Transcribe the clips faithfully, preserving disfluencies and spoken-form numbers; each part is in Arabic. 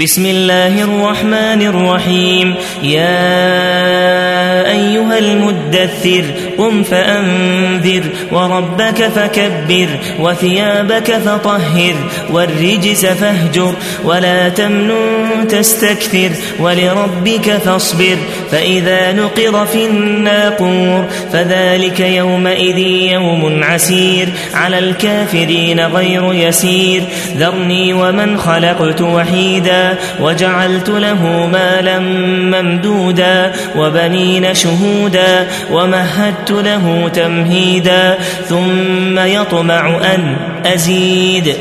بسم الله الرحمن الرحيم. يا أيها المدثر قم فأنذر وربك فكبر وثيابك فطهر والرجس فاهجر ولا تمنن تستكثر ولربك فاصبر فإذا نقر في الناقور فذلك يومئذ يوم عسير على الكافرين غير يسير. ذرني ومن خلقت وحيدا وجعلت له مالا ممدودا وبنين شهودا ومهدت له تمهيدا ثم يطمع أن أزيد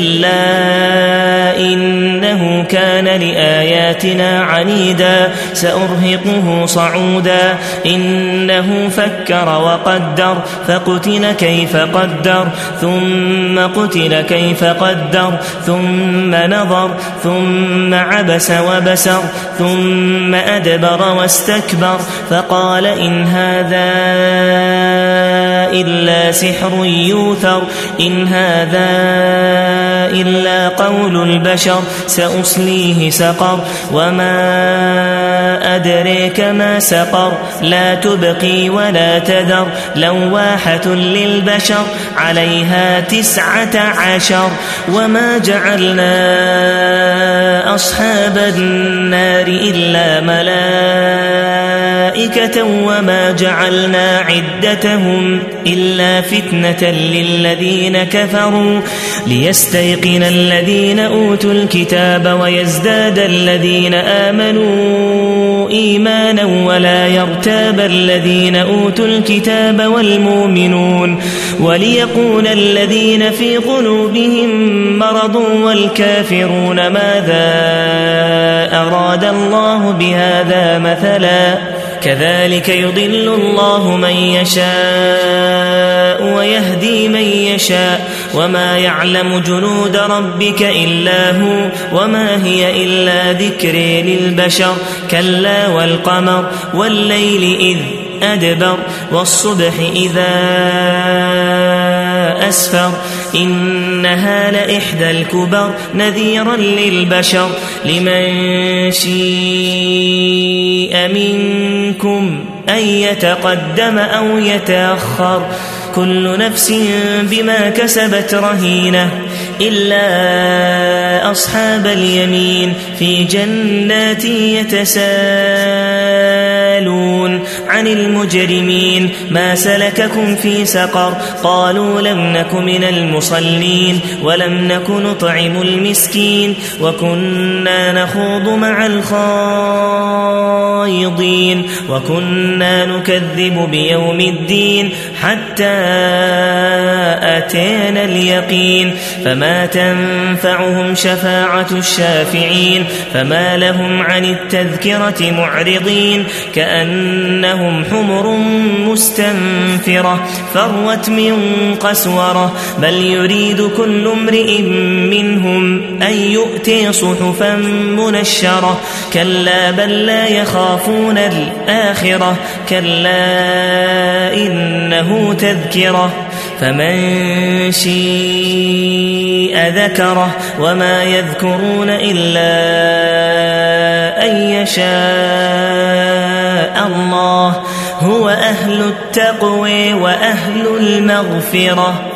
كلا إنه كان لآياتنا عنيدا سأرهقه صعودا إنه فكر وقدر فقتل كيف قدر ثم قتل كيف قدر ثم نظر ثم عبس وبسر ثم أدبر واستكبر فقال إن هذا إلا سحر يوثر إن هذا إلا قول البشر سأصليه سقر وما أدريك ما سقر لا تبقي ولا تذر لواحة للبشر عليها تسعة عشر. وما جعلنا أصحاب النار إلا ملائكة وما جعلنا عدتهم إلا فتنة للذين كفروا ليستيقن الذين أوتوا الكتاب ويزداد الذين آمنوا إيمانا ولا يرتاب الذين أوتوا الكتاب والمؤمنون وليقول الذين في قلوبهم مرض والكافرون ماذا أراد الله بهذا مثلا كذلك يضل الله من يشاء ويهدي من يشاء وما يعلم جنود ربك إلا هو وما هي إلا ذكر للبشر كلا والقمر والليل إذ أدبر والصبح إذا أسفر إنها لإحدى الكبر نذيرا للبشر لمن شيء منكم أن يتقدم أو يتأخر كل نفس بما كسبت رهينة إلا أصحاب اليمين في جنات يتساءلون عن المجرمين ما سلككم في سقر قالوا لم نك من المصلين ولم نك نطعم المسكين وكنا نخوض مع الخائضين وكنا نكذب بيوم الدين حتى أتينا اليقين فما تنفعهم شفاعة الشافعين فما لهم عن التذكرة معرضين كأنهم حمر مستنفرة فروت من قسورة بل يريد كل امرئ منهم أن يؤتي صحفا منشرة كلا بل لا يخافون الآخرة كلا إنه تذكرة فمن شيء ذكره وما يذكرون إلا أن يشاء الله هو أهل التقوى وأهل المغفرة.